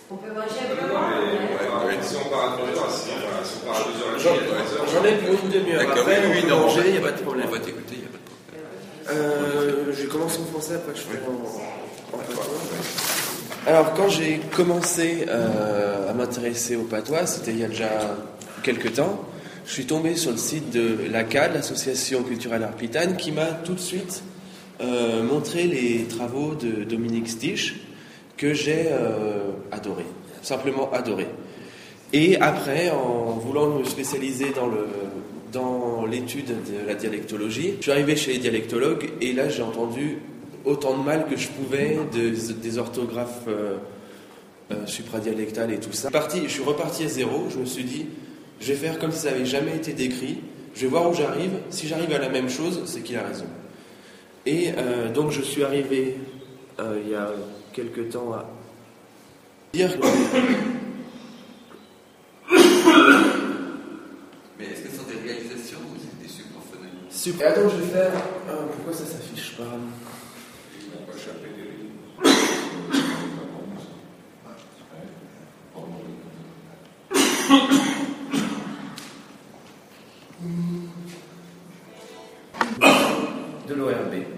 On peut manger un peu. Si on part à 3 heures, si on part à 2h30, j'en ai pour une demi-heure. Après, on peut manger, il n'y a pas de problème. On va t'écouter, il n'y a pas de problème. Je commence en français, après je fais en patois. Alors, quand j'ai commencé à m'intéresser au patois, c'était il y a déjà quelques temps, je suis tombé sur le site de l'ACAD, l'Association culturelle arpitane, qui m'a tout de suite montré les travaux de Dominique Stich, que j'ai adoré, simplement adoré. Et après, en voulant me spécialiser dans l'étude de la dialectologie, je suis arrivé chez les dialectologues et là j'ai entendu autant de mal que je pouvais des orthographes supradialectales et tout ça. Je suis reparti à zéro, je me suis dit, je vais faire comme si ça n'avait jamais été décrit, je vais voir où j'arrive, si j'arrive à la même chose, c'est qu'il a raison. Et donc je suis arrivé il y a quelque temps à dire que... Mais est-ce que ce sont des réalisations ou des supraphonèmes? Super. Attends, je vais faire... pourquoi ça s'affiche pas? De l'ORB.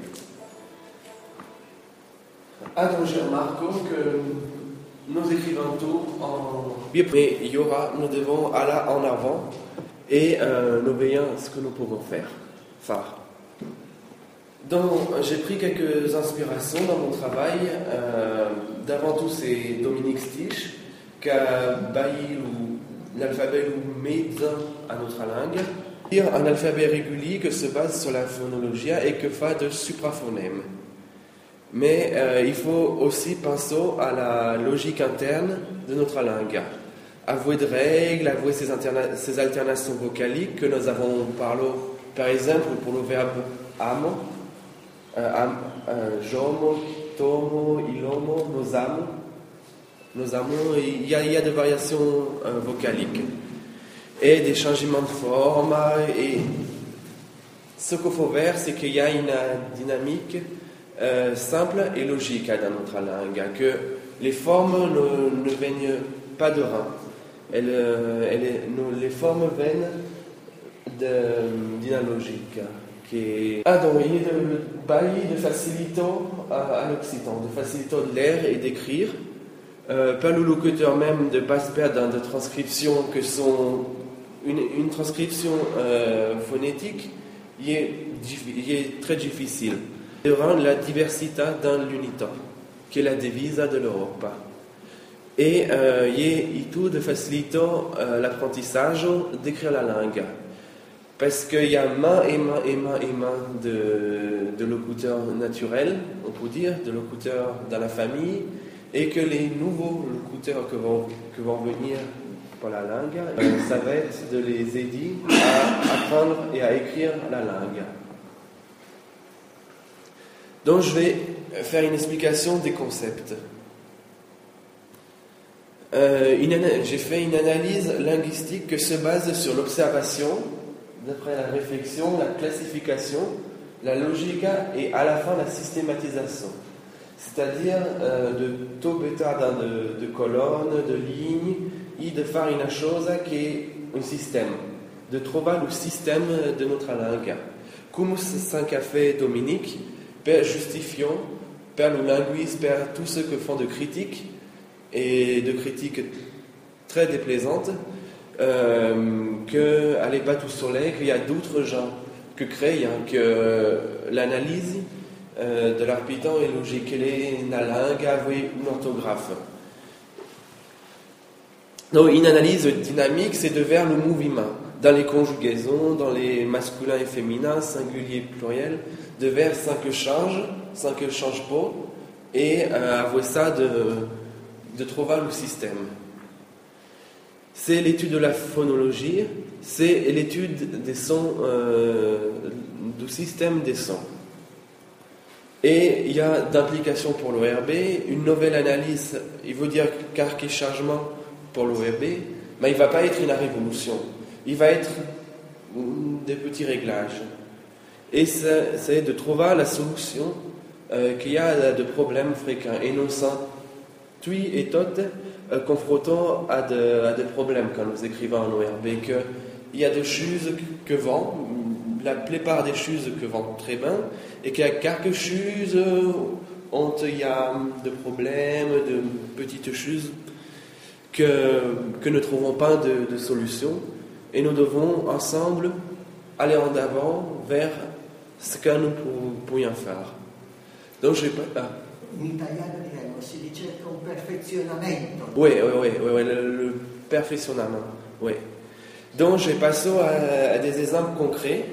Donc j'ai remarqué que nos écrivains tôt mais il y aura, nous devons aller en avant et nous voyons ce que nous pouvons faire. Donc j'ai pris quelques inspirations dans mon travail. D'avant tout c'est Dominique Stich qui a bailli l'alphabet ou médecin à notre langue. Un alphabet régulier qui se base sur la phonologie et que fait de supraphonèmes. Mais il faut aussi penser à la logique interne de notre langue. Avouer de règles, avouer ces alternations vocaliques que nous avons parlé, par exemple, pour le verbe amo, jomo, tomo, ilomo, nos amo, il y a des variations vocaliques et des changements de forme. Et ce qu'il faut voir, c'est qu'il y a une dynamique simple et logique dans notre langue, que les formes ne viennent pas de rien. Les formes viennent d'une logique qui est... donc il y a de facilitant à l'occitan, de facilitant de l'air et d'écrire, pas le locuteur même de ne pas se perdre dans des transcriptions que sont une transcription phonétique, il est très difficile de rendre la diversité dans l'unité, qui est la devise de l'Europe. Et il y a tout de facilitant l'apprentissage d'écrire la langue. Parce qu'il y a main de locuteurs naturels, on peut dire, de locuteurs dans la famille, et que les nouveaux locuteurs qui vont venir pour la langue, ça va être de les aider à apprendre et à écrire la langue. Donc je vais faire une explication des concepts. J'ai fait une analyse linguistique qui se base sur l'observation, d'après la réflexion, la classification, la logique et à la fin la systématisation. C'est-à-dire de tout bêta dans de colonnes, de lignes, et de faire une chose qui est un système, de trouver le système de notre langue. Comme ça qu'a fait Dominique, per justifiant, per le linguiste, per tous ceux qui font de critiques, et de critiques très déplaisantes, qu'elle n'est pas tout soleil, qu'il y a d'autres gens qui créent, que l'analyse de l'arpitan est logique, elle est une langue avec une orthographe. Donc une analyse dynamique, c'est de vers le mouvement, dans les conjugaisons, dans les masculins et féminins, singulier, pluriel, de vers sans que change pas, et avoir ça de trouver le système. C'est l'étude de la phonologie, c'est l'étude des sons, du système des sons. Et il y a d'implication pour l'ORB, une nouvelle analyse, il veut dire quelques changements pour l'ORB, mais il ne va pas être une révolution, il va être des petits réglages. Et c'est de trouver la solution qu'il y a de problèmes fréquents. Et nous sommes, et toutes, confrontant à des problèmes quand nous écrivons en ORB, qu'il y a des choses que vont, la plupart des choses que vont très bien, et qu'il y a quelques choses où il y a des problèmes, de petites choses que nous ne trouvons pas de solution, et nous devons ensemble aller en avant vers ce que nous pourrions faire. Donc je pas. In italiano diremmo si ricerca un perfezionamento. Oui, le perfectionnement. Oui. Donc je passe à des exemples concrets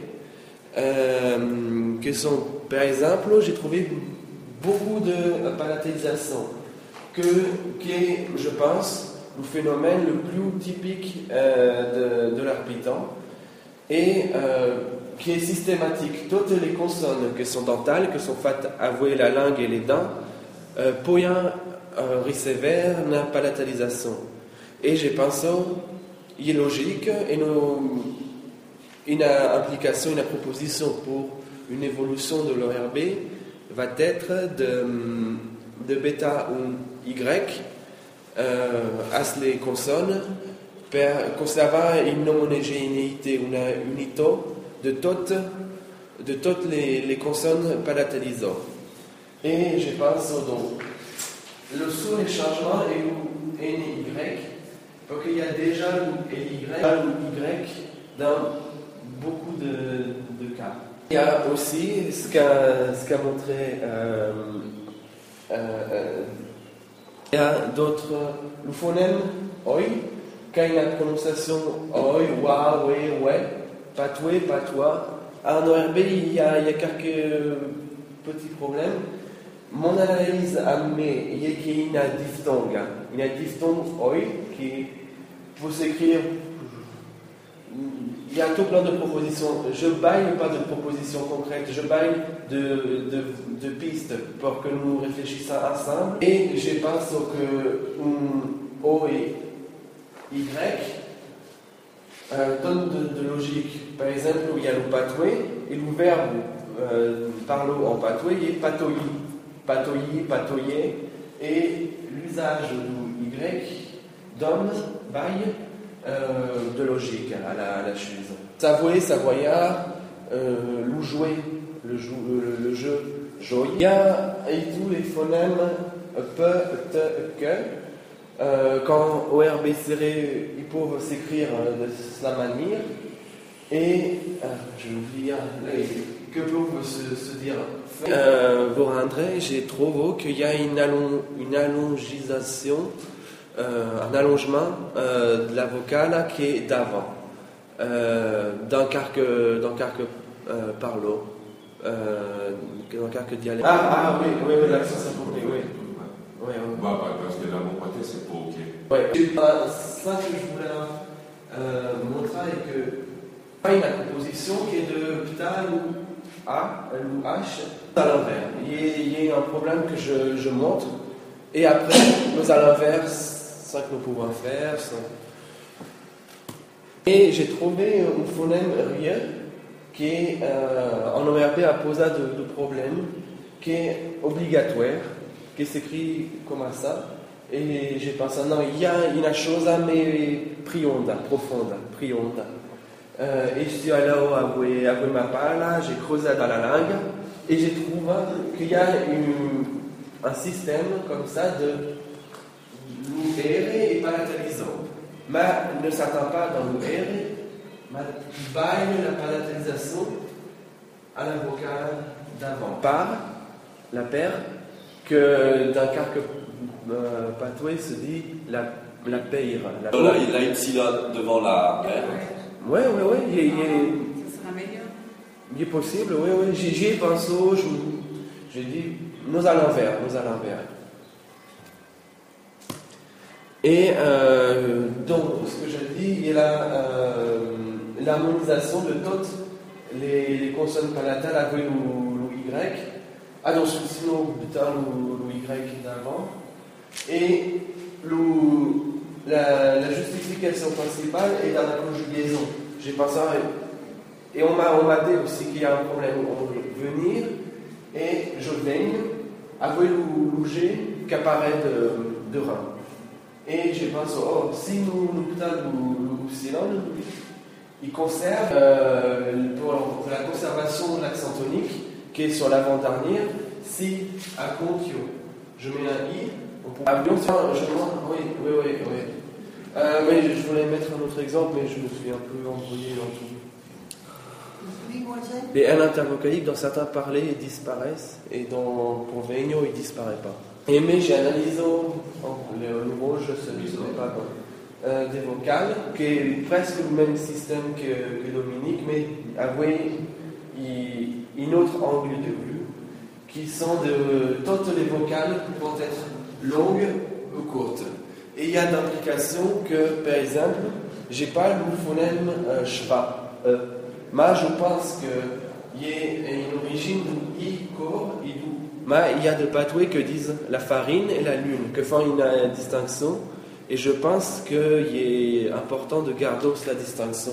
qui sont, par exemple, j'ai trouvé beaucoup de palatalisation qui est, je pense, le phénomène le plus typique de l'art pitant et qui est systématique. Toutes les consonnes qui sont dentales, qui sont faites avouer la langue et les dents, pourraient recevoir une palatalisation. Et je pense qu'il est logique et une implication, une proposition pour une évolution de l'ORB va être de bêta ou Y à les consonnes pour conserver une homogénéité, une unité de toutes les consonnes palatalisantes. Et je pense donc le sous les changements est N et Y, parce qu'il y a déjà le Y dans beaucoup de cas. Il y a aussi ce qu'a montré il y a d'autres, le phonème oi, qui a une prononciation oi, wa, we, ouais, patoué, patois. En ORB, il y a quelques petits problèmes. Mon analyse a mis qu'il y a une diphtongue. Il y a une diphtongue oi qui peut s'écrire. Il y a tout plein de propositions. Je baille pas de propositions concrètes, je baille de pistes pour que nous réfléchissions ensemble. Et je pense que O et Y donnent de logique. Par exemple, il y a le patoué et le verbe parler en patoué est patouiller, patouiller, patouiller. Et l'usage du Y donne, baille, de logique à la chose. Savouer, savoyard, le jouer, le jeu, jouer. Il y a et tous les phonèmes peu, te, que. Quand ORB serré, ils peuvent s'écrire de cette manière. Et je vais oublier que peuvent se dire. Pour André, j'ai trouvé qu'il y a une allongisation. Un allongement de la vocale qui est d'avant, dans quelques parlo, dans quelques dialectes. Oui, l'accent c'est compris, oui. Parce que dans mon côté, c'est pas ok. Ouais. Ça que je voulais montrer est que il y a une composition qui est de pta ou A ou H à l'envers. Il y a un problème que je montre, et après, nous à l'inverse. Ça que nous pouvons faire. Ça. Et j'ai trouvé un phonème rien qui est en ORB a posé de problèmes, qui est obligatoire, qui s'écrit comme ça. Et j'ai pensé, non, il y a une chose mais profonde. Et je suis allé à ma parole, j'ai creusé dans la langue, et j'ai trouvé qu'il y a un système comme ça de l'UR est palatalisant, mais ne s'attend pas dans l'UR, mais baille la palatalisation à la vocale d'avant. Par la paire, que dans quelques patoués se dit la paire. Il y a epsilon devant la paire. Oui, Ça sera meilleur. il est possible, oui. J'y ai pensé, j'ai dit, nous à l'envers. Et donc, ce que je dis, il y a l'harmonisation de toutes les consonnes palatales avec le Y. Ah non, sinon, le Y d'avant. Et la justification principale est dans la conjugaison. J'ai pensé, et on m'a dit aussi qu'il y a un problème. On veut venir, et je viens avec le G qui apparaît de rein. Et je pense, si nous nous silons, il conserve pour la conservation de l'accent tonique qui est sur l'avant-dernière, si à contio, je mets un i, oui. Mais je voulais mettre un autre exemple, mais je me suis un peu embrouillé dans tout. Les N intervocaliques dans certains parlers disparaissent et dans convegno ils disparaissent pas. Et mais j'ai analysé le nouveau jeu, celui ce n'est pas bon. Des vocales, qui est presque le même système que Dominique, mais avec un autre angle de vue, qui sont toutes les vocales vont être longues ou courtes. Et il y a d'implications que, par exemple, j'ai pas le phonème schwa. Mais je pense qu'il y a une origine i court et doux. Mais il y a des pathways que disent la farine et la lune, que font une distinction. Et je pense qu'il est important de garder la distinction.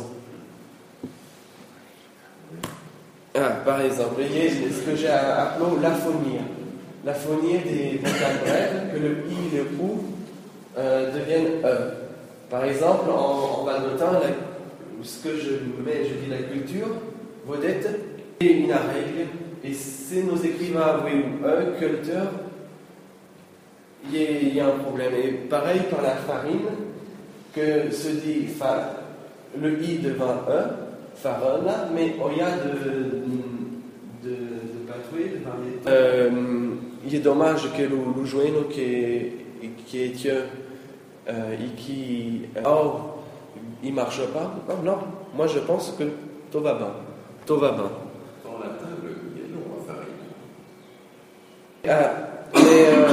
Par exemple, il y a ce que j'ai appelé l'aphonie. L'aphonie des vocales brèves, que le i et le ou deviennent e. Par exemple, en valnotin, ce que je dis la culture, vedette, et une règle, et si nous écrivons oui ou e, culture, il y a un problème. Et pareil par la farine, que se dit le i devant e, farina, mais il y a de patrouille, il est dommage que le joueur qui est Dieu, et qui il marche pas. Non, moi je pense que tout va bien. Tout va bien. Dans la table, il y a long à faire.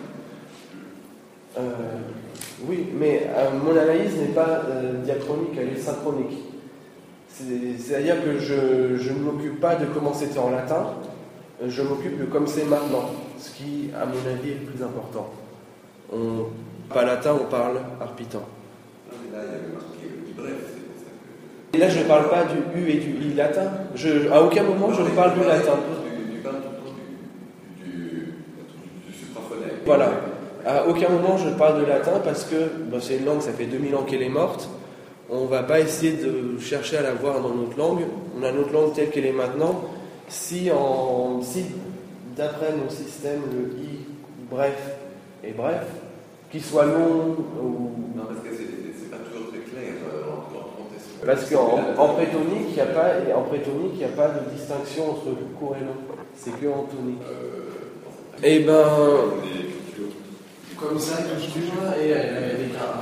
Oui, mais mon analyse n'est pas diachronique, elle est synchronique. C'est-à-dire que je ne m'occupe pas de comment c'était en latin, je m'occupe de comme c'est maintenant, ce qui, à mon avis, est le plus important. Pas latin, on parle arpitan. Non, mais là, il y avait marqué i bref, c'est pour ça que... Et là, je ne parle pas du U et du I latin. À aucun moment, je ne parle du latin. Du supraphonème. Voilà. À aucun moment, je parle de latin parce que c'est une langue, ça fait 2000 ans qu'elle est morte. On ne va pas essayer de chercher à la voir dans notre langue. On a notre langue telle qu'elle est maintenant. Si d'après nos systèmes, le I, bref et bref, qu'il soit long ou... Non, parce que c'est pas toujours très clair en test. Parce qu'en prétonique, il n'y a pas de distinction entre court et long. C'est que en tonique. Et comme ça, culture et avec un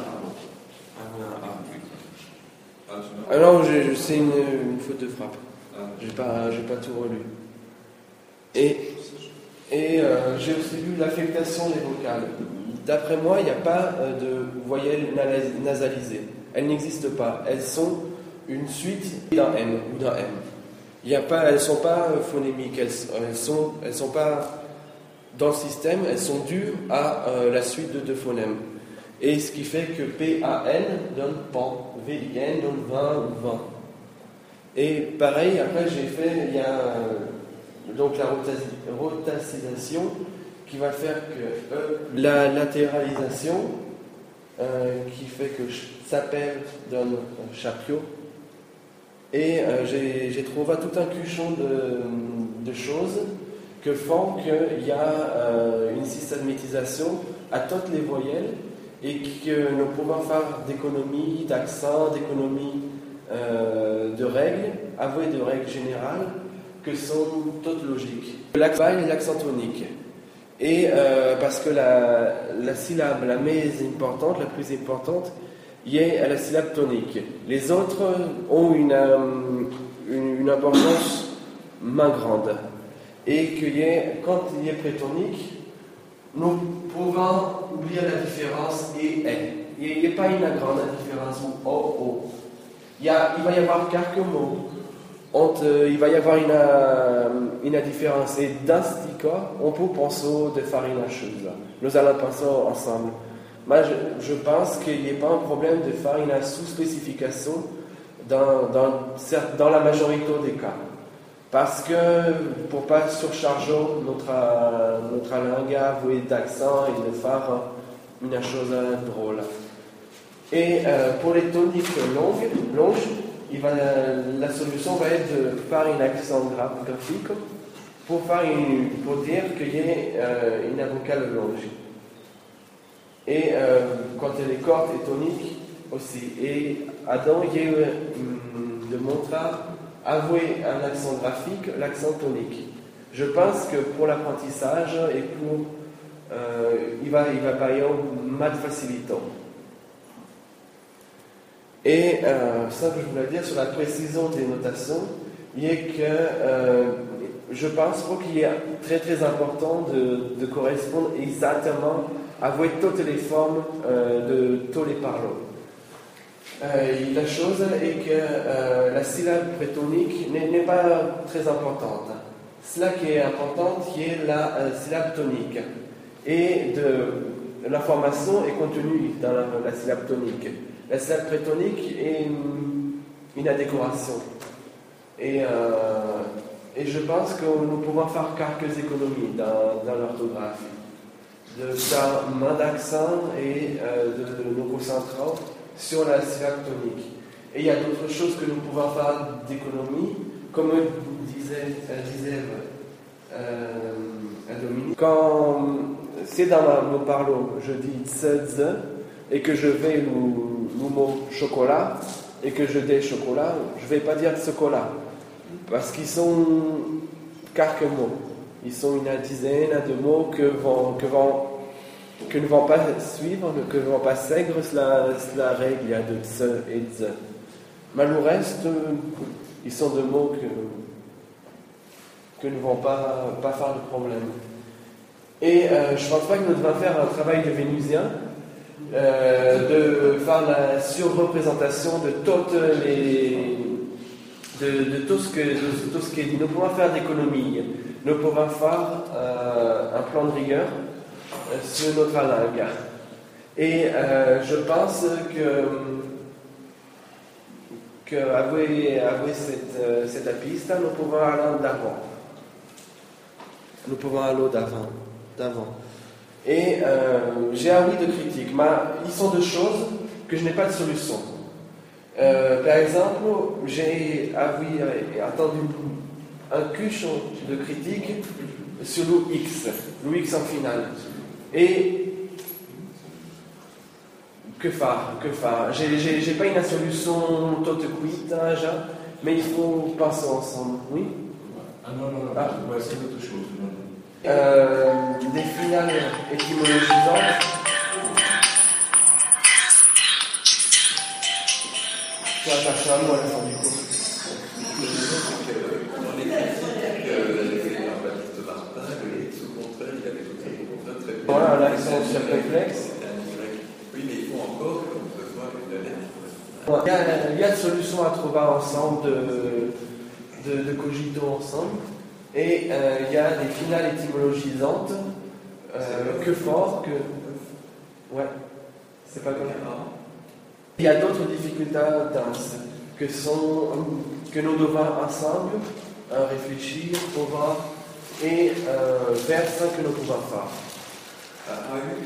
A. Alors, c'est une faute de frappe. J'ai pas tout relu. Et j'ai aussi lu l'affectation des vocales. D'après moi, il n'y a pas de voyelles nasalisées. Elles n'existent pas. Elles sont une suite d'un M ou d'un M. Elles ne sont pas phonémiques. Elles sont pas dans le système. Elles sont dues à la suite de deux phonèmes. Et ce qui fait que P-A-N donne pan, V-I-N donne 20 ou 20. Et pareil, après il y a donc la rotacisation qui va faire que la latéralisation qui fait que s'appelle donne chapio. Et j'ai trouvé tout un cuchon de choses que font qu'il y a une systématisation à toutes les voyelles et que nous pouvons faire d'économies d'accent, d'économies de règles, avouer de règles générales que sont toutes logiques. L'accent et l'accent tonique. Et parce que la syllabe, la la plus importante, est à la syllabe tonique. Les autres ont une importance moins grande. Et quand il est prétonique, nous pouvons oublier la différence et est. Il n'y a pas une grande différence ou o. Il va y avoir quelques mots. Il va y avoir une différence. Et dans ce cas, on peut penser de faire une chose. Nous allons penser ensemble. Mais je pense qu'il n'y a pas un problème de faire une sous-spécification dans la majorité des cas. Parce que pour ne pas surcharger notre langue d'accent et de faire une chose drôle. Et pour les toniques longes, la solution va être de faire une action graphique pour dire qu'il y a une vocale longe. Et quand elle est courte et tonique aussi. Et Adam, il y a de montrer, avouer un accent graphique, l'accent tonique. Je pense que pour l'apprentissage et pour il va payer mal facilitant. Et ça que je voulais dire sur la précision des notations, il est que je pense qu'il est très très important de correspondre exactement à toutes les formes de tous les parlants. La chose est que la syllabe prétonique n'est pas très importante. Cela qui est important, qui est la syllabe tonique. Et l'information est contenue dans la syllabe tonique. La syllabe prétonique est une décoration. Et je pense que nous pouvons faire quelques économies dans l'orthographie. De faire moins d'accent et de nous concentrer sur la syllabe tonique. Et il y a d'autres choses que nous pouvons faire d'économie, comme disait Dominique. Quand c'est dans mon parlo, je dis tse, et que je vais le mot chocolat, et que je dis chocolat, je ne vais pas dire chocolat, parce qu'ils sont quelques mots. Ils sont une dizaine de mots que ne vont pas suivre, que ne vont pas suivre la règle de tse et tse. Mais le reste, ils sont des mots que ne vont pas faire de problème. Et je ne pense pas que nous devons faire un travail de vénusien, de faire la surreprésentation de toutes de tout ce qui est dit. Nous pouvons faire d'économie, nous pouvons faire un plan de rigueur sur notre langue. Et je pense qu'avec cette piste, nous pouvons aller d'avant. Nous pouvons aller d'avant. Et j'ai envie de critique, mais ils sont deux choses que je n'ai pas de solution. Par exemple, j'ai attendu un cuchon de critique sur le X en finale. Et que faire? J'ai pas une solution toute cuite, mais il faut penser ensemble. Oui? Non. Ouais, c'est autre chose. Des finales étymologisantes. Tu vas chercher un mot à la fin du cours. Dans les critiques, Baptiste Martin, le X au contraire, il avait tout très bien. Voilà, l'accent circonflexe. Oui, mais il faut encore qu'on se soit une lettre. Il y a des solutions à trouver ensemble, de cogito ensemble. Et il y a des finales étymologisantes. Que fort, que. Ouais, c'est pas comme ça. Il y a d'autres difficultés denses que nous devons ensemble réfléchir, pouvoir et faire ce que nous pouvons faire.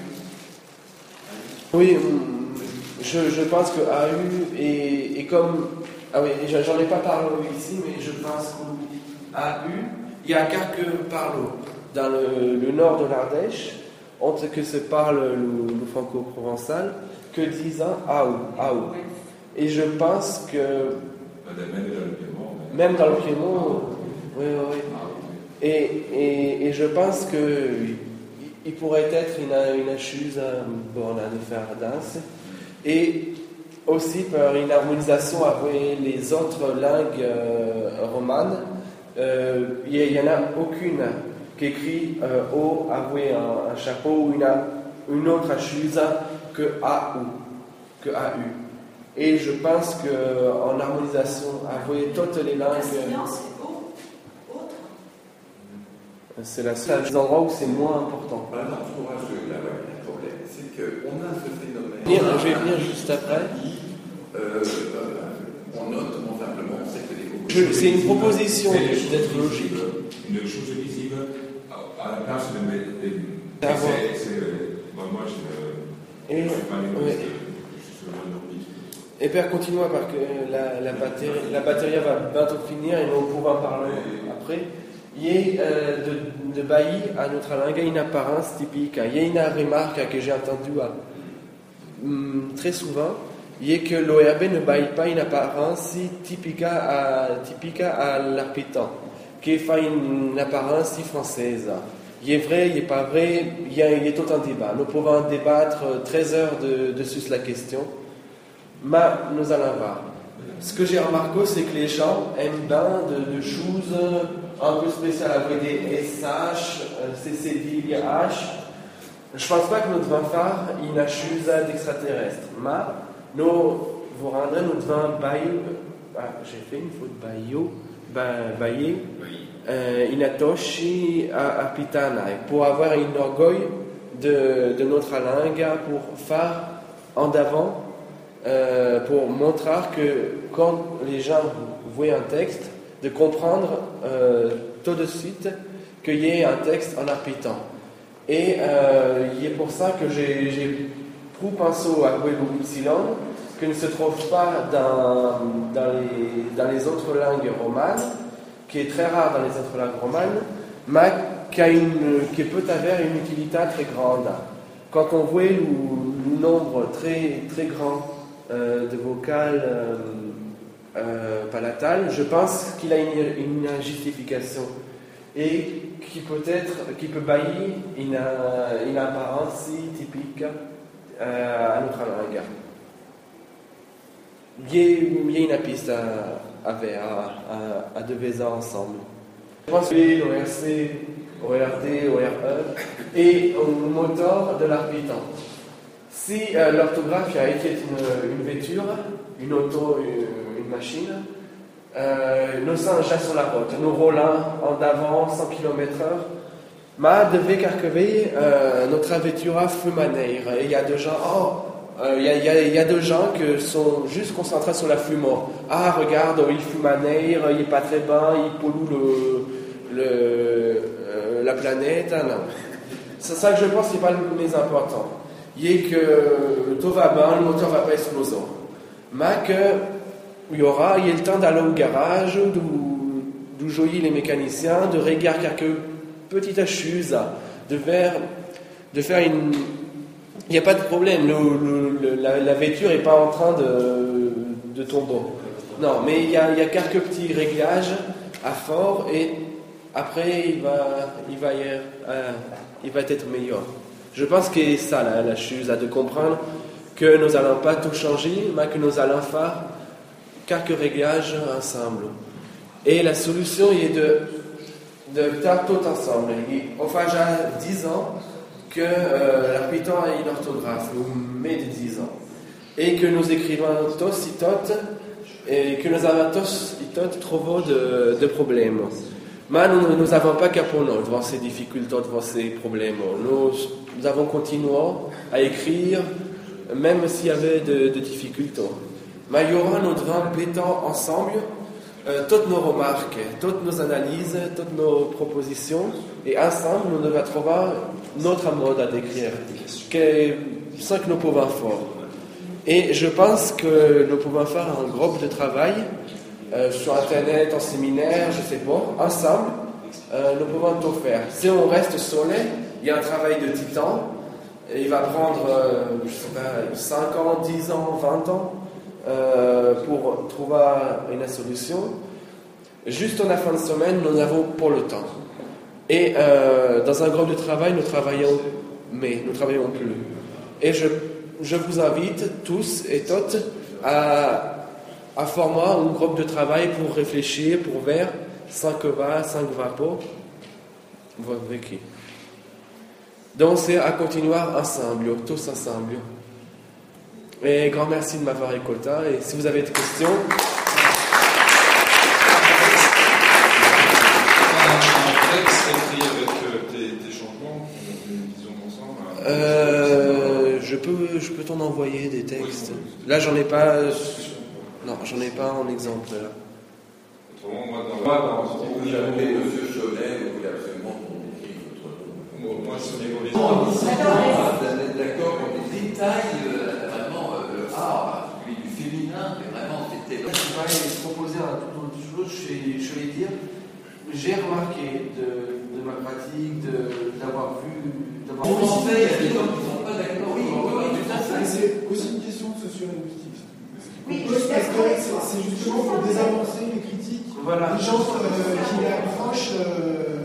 Oui, je pense que AU est comme. Ah oui, j'en ai pas parlé ici, mais je pense qu'AU, il y a quelques parlos dans le nord de l'Ardèche, entre que se parle le franco-provençal, que disant AU. Et je pense que. Même dans le Piémont. Oui. Et je pense qu'il pourrait être une chose de faire danse. Et aussi par une harmonisation avec les autres langues romanes. Il n'y en a aucune qui écrit O avec un chapeau ou une autre chose que AU. Et je pense qu'en harmonisation avec toutes les langues. C'est la seule endroit où c'est moins important. Dans l'entourage de la langue, le problème, c'est qu'on a ce phénomène. Je vais venir juste après. On note, simplement, on sait que les mots. C'est une proposition d'être logique. Une chose visible à la place de. Moi, Et, ouais. Et Père, continue parce que la batterie va bientôt finir et nous pouvons en parler après. Il y a de bailli à notre langue une apparence typique. Il y a une remarque que j'ai entendue très souvent. Il y a que l'ORB ne baille pas une apparence typique à l'arpitan, qui fait une apparence française. Il est vrai, il n'est pas vrai, il y a tout un débat. Nous pouvons débattre 13 heures dessus la question, mais nous allons voir. Ce que j'ai remarqué, c'est que les gens aiment bien de choses un peu spéciales, avec des SH, CCD, H. Je ne pense pas que nous devons faire une chose d'extraterrestre, mais nous vous rendrez, nous devons bailler, j'ai fait une faute, bailler, une atoshi à pitana, pour avoir un orgueil de notre langue, pour faire en avant, pour montrer que quand les gens voient un texte, de comprendre tout de suite qu'il y a un texte en arpitan. Et il est pour ça que j'ai pensé à Guélo Ypsilon, qui ne se trouve pas dans les autres langues romanes, qui est très rare dans les autres langues romanes, mais qui peut avoir une utilité très grande. Quand on voit le nombre très, très grand de vocales palatales, je pense qu'il a une justification et qui peut bailler une apparence typique à notre langue. Il y a une piste à deviner ensemble. Je pense que l'ORC, ORD, ORE est un moteur de l'arpitan. Si l'orthographe a été une voiture, une auto, une machine, nous sommes déjà sur la route, nous roulons en avant 100 km/h, mais devait carquer notre voiture à fumaneire. Et il y a des gens, il y a des gens qui sont juste concentrés sur la fumée. Ah, regarde, il fumaneire, il n'est pas très bien, il pollue la planète. Ah, non. C'est ça que je pense qui n'est pas le plus important. Il y a que tout va bien, le moteur ne va pas exploser. Mais qu'il y a le temps d'aller au garage, de jouer les mécaniciens, de regarder quelques petites choses, de faire une... Il n'y a pas de problème, la voiture n'est pas en train de tomber. Non, mais il y a quelques petits réglages à fort et après il va être meilleur. Je pense que c'est ça la chose, de comprendre que nous n'allons pas tout changer, mais que nous allons faire quelques réglages ensemble. Et la solution est de faire tout ensemble. On fait déjà 10 ans que l'arpitan a une orthographe, ou met de 10 ans. Et que nous écrivons tous et toutes, et que nous avons tous et toutes trouvé de problèmes. Mais nous n'avons pas qu'à pour nous devant ces difficultés, devant ces problèmes. Nous avons continué à écrire, même s'il y avait de difficultés. Mais il y aura, nous devons pétant ensemble toutes nos remarques, toutes nos analyses, toutes nos propositions, et ensemble, nous devons trouver notre mode à décrire, sans que nous pouvons faire. Et je pense que nous pouvons faire un groupe de travail sur Internet, en séminaire, je ne sais pas, ensemble, nous pouvons tout faire. Si on reste seul, il y a un travail de titan, et il va prendre, je sais pas, 5 ans, 10 ans, 20 ans, pour trouver une solution. Juste en la fin de semaine, nous avons pour le temps. Et dans un groupe de travail, nous travaillons plus. Et je vous invite tous et toutes à former un groupe de travail pour réfléchir, pour voir 5 va, 5 va pas. Votre vécu. Donc c'est à continuer ensemble, tous ensemble. Et grand merci de m'avoir écouté. Et si vous avez des questions... Un texte écrit avec tes changements, disons ensemble. Je peux t'en envoyer des textes. Là, j'en ai pas... Non, j'en ai pas en exemple. Là. Autrement, vous avez M. Cholet, vous voulez absolument qu'on écrive votre nom. Moi, c'est D'accord, on écrit. détail, vraiment, le art, celui du féminin, mais vraiment, c'était... Je vais proposer un tout autre chose, je vais dire, j'ai remarqué de ma pratique, d'avoir vu... En fait, il y a des gens qui ne sont pas d'accord. Oui, c'est aussi une question socio-linguistique. Oui, parce que c'est justement pour désamorcer les critiques. Voilà. Les gens qui approchent